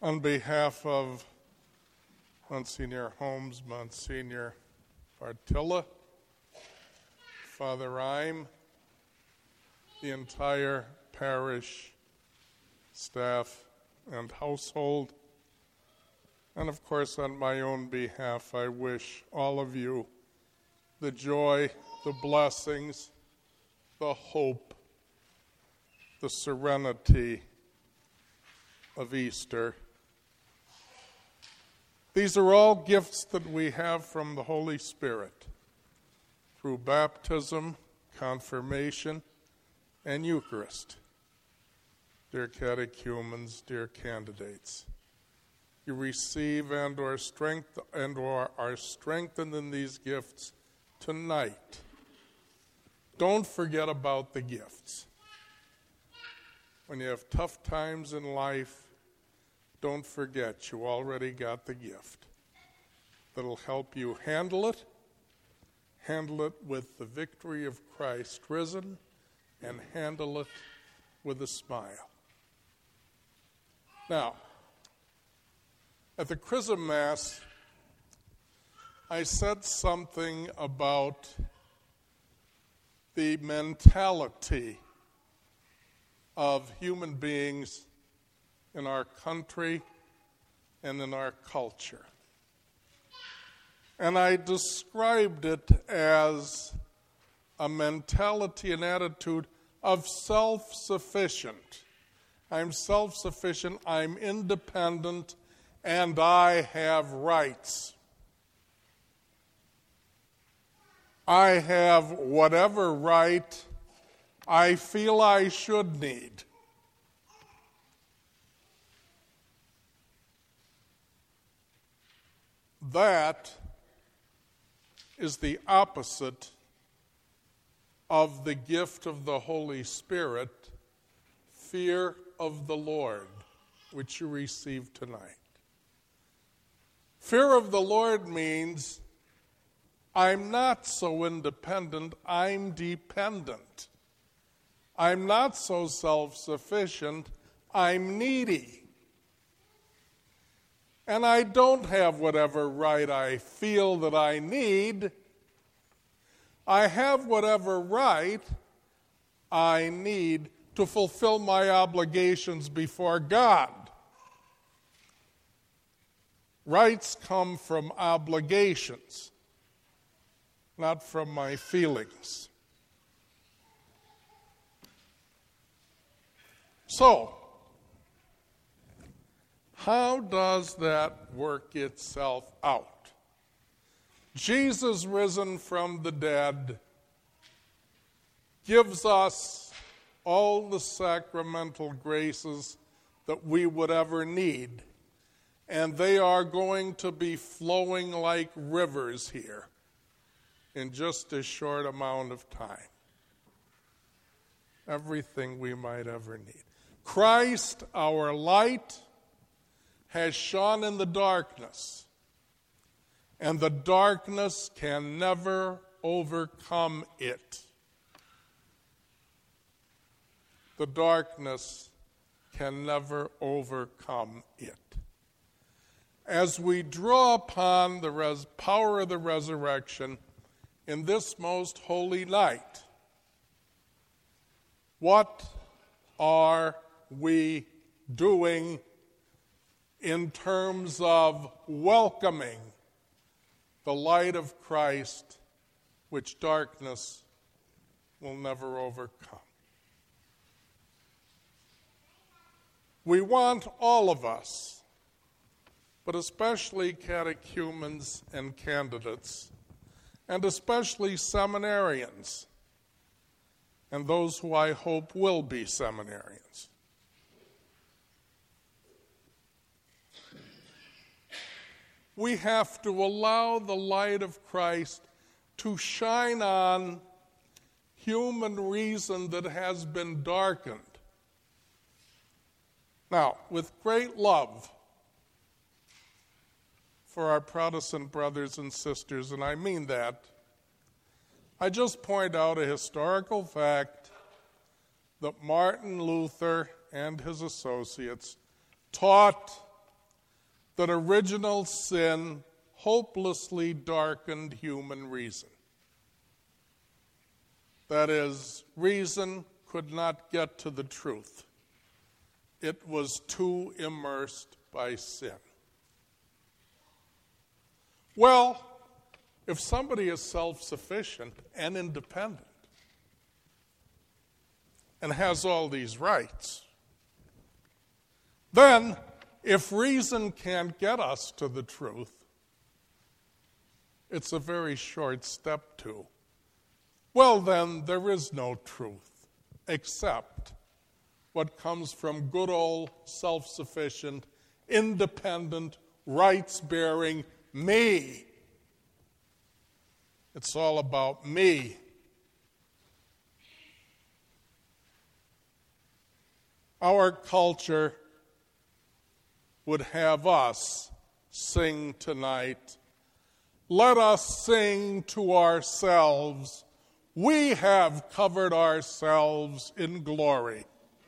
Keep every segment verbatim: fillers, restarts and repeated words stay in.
On behalf of Monsignor Holmes, Monsignor Partilla, Father Rime, the entire parish staff and household, and of course on my own behalf, I wish all of you the joy, the blessings, the hope, the serenity of Easter. These are all gifts that we have from the Holy Spirit through baptism, confirmation, and Eucharist. Dear catechumens, dear candidates, you receive and or strength and or are strengthened in these gifts tonight. Don't forget about the gifts. When you have tough times in life, don't forget you already got the gift that'll help you handle it, handle it with the victory of Christ risen, and handle it with a smile. Now, at the Chrism Mass, I said something about the mentality of human beings in our country and in our culture. And I described it as a mentality and attitude of self-sufficient. I'm self-sufficient, I'm independent, and I have rights. I have whatever right I feel I should need. That is the opposite of the gift of the Holy Spirit, fear of the Lord, which you receive tonight. Fear of the Lord means I'm not so independent, I'm dependent. I'm not so self-sufficient, I'm needy. And I don't have whatever right I feel that I need. I have whatever right I need to fulfill my obligations before God. Rights come from obligations, not from my feelings. So, how does that work itself out? Jesus, risen from the dead, gives us all the sacramental graces that we would ever need, and they are going to be flowing like rivers here in just a short amount of time. Everything we might ever need. Christ, our light, has shone in the darkness, and the darkness can never overcome it. The darkness can never overcome it. As we draw upon the res- power of the resurrection in this most holy night, what are we doing in terms of welcoming the light of Christ, which darkness will never overcome? We want all of us, but especially catechumens and candidates, and especially seminarians, and those who I hope will be seminarians. We have to allow the light of Christ to shine on human reason that has been darkened. Now, with great love for our Protestant brothers and sisters, and I mean that, I just point out a historical fact that Martin Luther and his associates taught that original sin hopelessly darkened human reason. That is, reason could not get to the truth. It was too immersed by sin. Well, if somebody is self-sufficient and independent and has all these rights, then if reason can't get us to the truth, it's a very short step to, well, then there is no truth except what comes from good old self-sufficient, independent, rights-bearing me. It's all about me. Our culture would have us sing tonight, let us sing to ourselves, we have covered ourselves in glory.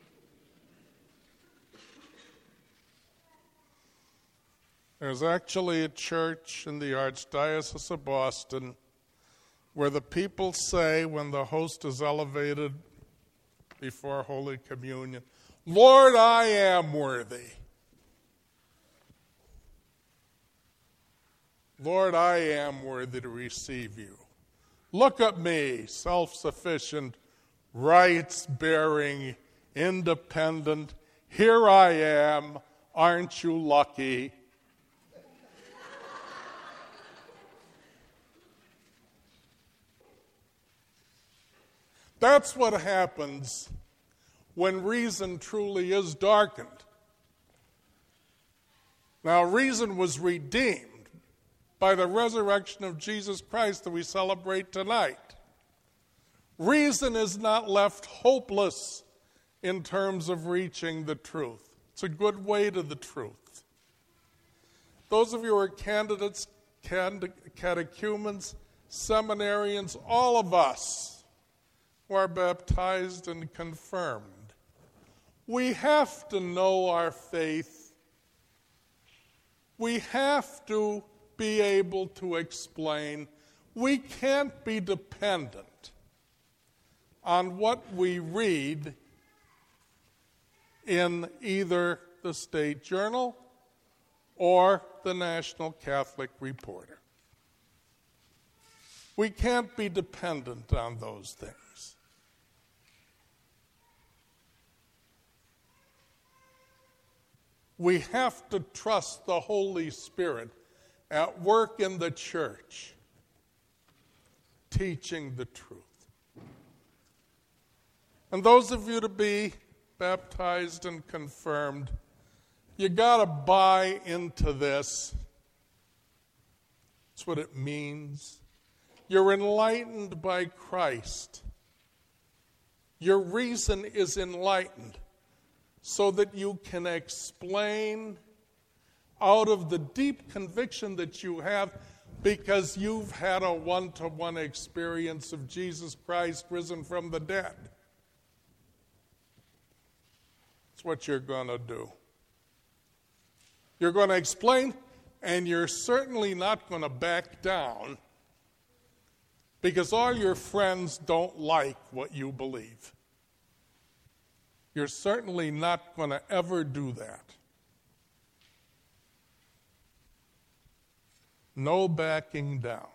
There's actually a church in the Archdiocese of Boston where the people say when the host is elevated before Holy Communion, Lord, I am worthy. Lord, I am worthy to receive you. Look at me, self-sufficient, rights-bearing, independent. Here I am. Aren't you lucky? That's what happens when reason truly is darkened. Now, reason was redeemed by the resurrection of Jesus Christ that we celebrate tonight. Reason is not left hopeless in terms of reaching the truth. It's a good way to the truth. Those of you who are candidates, catechumens, seminarians, all of us who are baptized and confirmed, we have to know our faith. We have to be able to explain. We can't be dependent on what we read in either the State Journal or the National Catholic Reporter. We can't be dependent on those things. We have to trust the Holy Spirit at work in the church, teaching the truth. And those of you to be baptized and confirmed, you got to buy into this. That's what it means. You're enlightened by Christ. Your reason is enlightened so that you can explain out of the deep conviction that you have because you've had a one-to-one experience of Jesus Christ risen from the dead. That's what you're going to do. You're going to explain, and you're certainly not going to back down because all your friends don't like what you believe. You're certainly not going to ever do that. No backing down.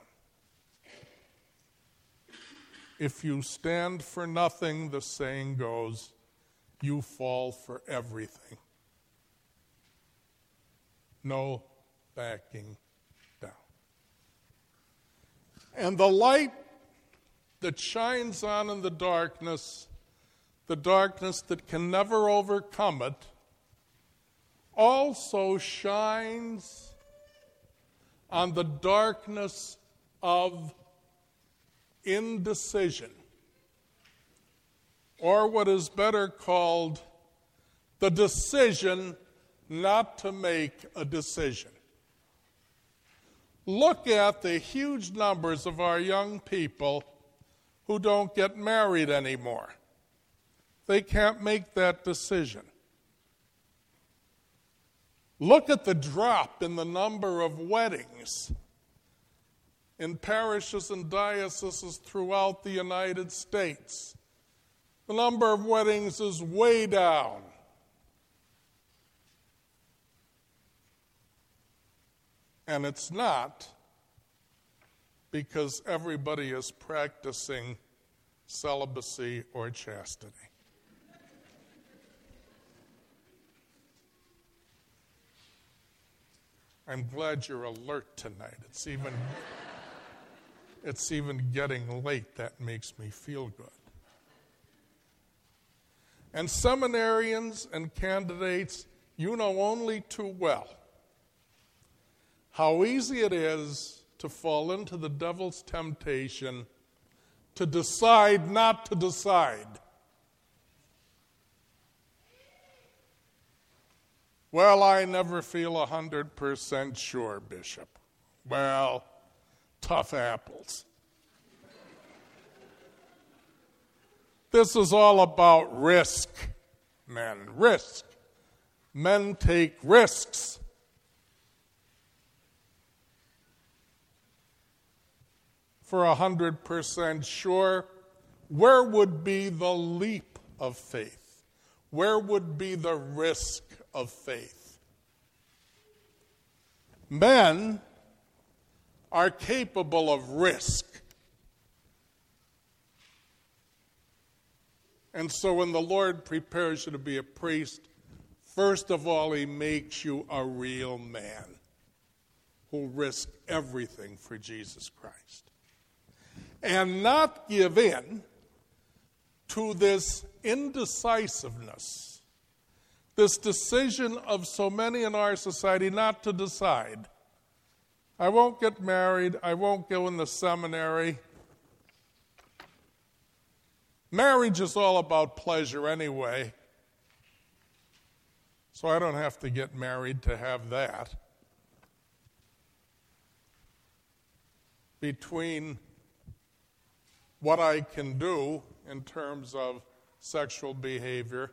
If you stand for nothing, the saying goes, you fall for everything. No backing down. And the light that shines on in the darkness, the darkness that can never overcome it, also shines on the darkness of indecision, or what is better called the decision not to make a decision. Look at the huge numbers of our young people who don't get married anymore. They can't make that decision. Look at the drop in the number of weddings in parishes and dioceses throughout the United States. The number of weddings is way down. And it's not because everybody is practicing celibacy or chastity. I'm glad you're alert tonight. It's even, it's even getting late. That makes me feel good. And seminarians and candidates, you know only too well how easy it is to fall into the devil's temptation to decide not to decide. Well, I never feel one hundred percent sure, Bishop. Well, tough apples. This is all about risk, men. Risk. Men take risks. For one hundred percent sure, where would be the leap of faith? Where would be the risk of faith? Men are capable of risk. And so when the Lord prepares you to be a priest, first of all, he makes you a real man who'll risk everything for Jesus Christ. And not give in to this indecisiveness, this decision of so many in our society not to decide. I won't get married. I won't go in the seminary. Marriage is all about pleasure anyway, so I don't have to get married to have that. Between what I can do in terms of sexual behavior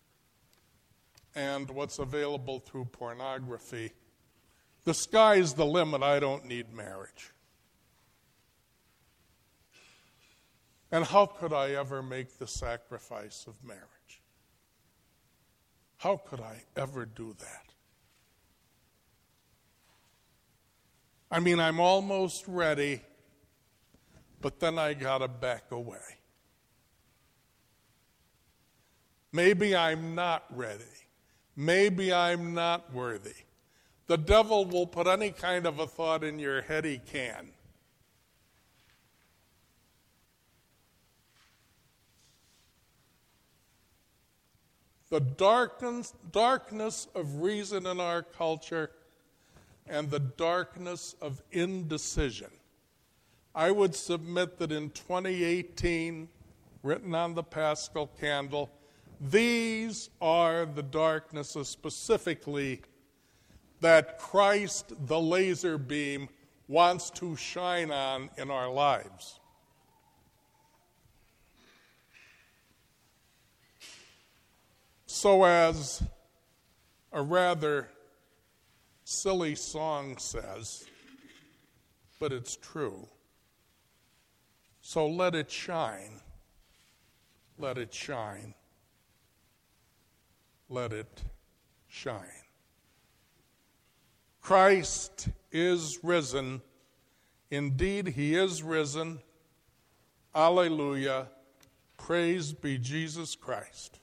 and what's available through pornography, the sky's the limit. I don't need marriage. And how could I ever make the sacrifice of marriage? How could I ever do that? I mean, I'm almost ready, but then I gotta back away. Maybe I'm not ready. Maybe I'm not worthy. The devil will put any kind of a thought in your head he can. The darkness, darkness of reason in our culture and the darkness of indecision. I would submit that in twenty eighteen, written on the Paschal Candle, these are the darknesses specifically that Christ, the laser beam, wants to shine on in our lives. So as a rather silly song says, but it's true, so let it shine, let it shine, let it shine. Christ is risen. Indeed, he is risen. Alleluia. Praise be Jesus Christ.